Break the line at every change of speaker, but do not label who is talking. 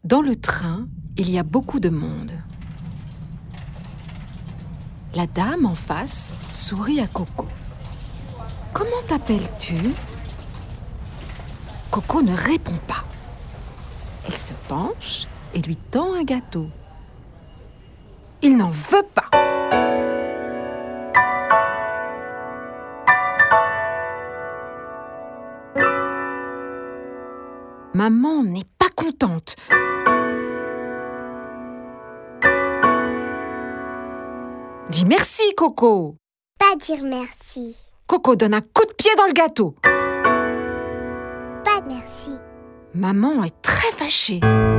Dans le train, il y a beaucoup de monde. La dame en face sourit à Coco. « Comment t'appelles-tu » Coco ne répond pas. Elle se penche et lui tend un gâteau. Il n'en veut pas. Maman n'est pas contente. Dis merci, Coco.
Pas dire merci.
Coco donne un coup de pied dans le gâteau.
Pas merci.
Maman est très fâchée.